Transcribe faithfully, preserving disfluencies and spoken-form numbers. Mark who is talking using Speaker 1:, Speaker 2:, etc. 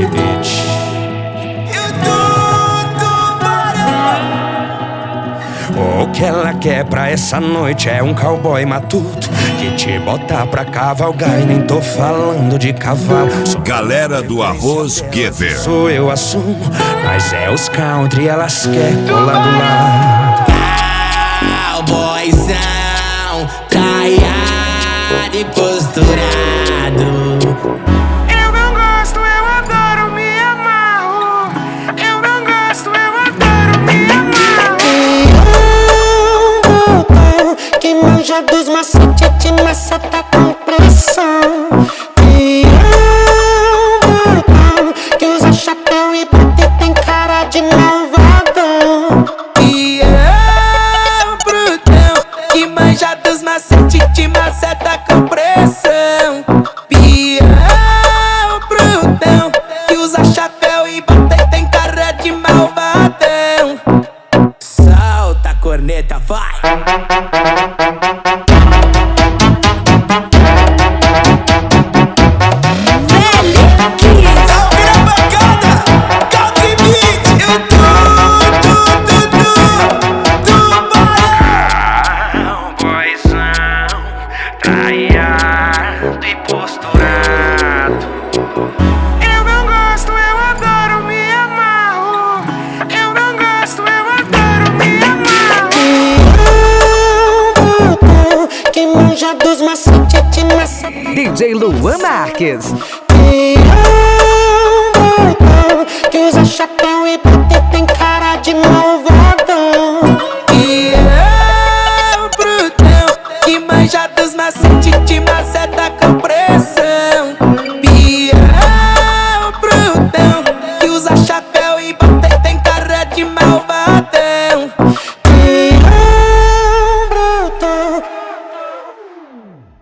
Speaker 1: bitch. O que ela quer pra essa noite é um cowboy matuto que te bota pra cavalgar, e nem tô falando de cavalo. Sou
Speaker 2: Galera do Arroz Giver.
Speaker 1: Sou eu assumo, mas é os country, elas querem colar do lado.
Speaker 3: Cowboyzão, traiado e posturado.
Speaker 4: Eu não gosto, eu adoro, me amarro. Eu não gosto, eu adoro, me amarro.
Speaker 5: Que manja dos macetes de maceta com pressão. Que usa chapéu e bate, tem cara de malvadão.
Speaker 3: E eu, brutão, que manja dos macetes de maceta com pressão. Pião, brutão, que usa chapéu e bate, tem cara de malvadão. Solta a corneta, vai!
Speaker 1: Traiado e posturado.
Speaker 4: Eu não gosto, eu adoro, me amarro. Eu não gosto, eu adoro, me amarro.
Speaker 5: Que manja dos macetes de maceta.
Speaker 6: D J Luan Marques.
Speaker 5: Que usa chapéu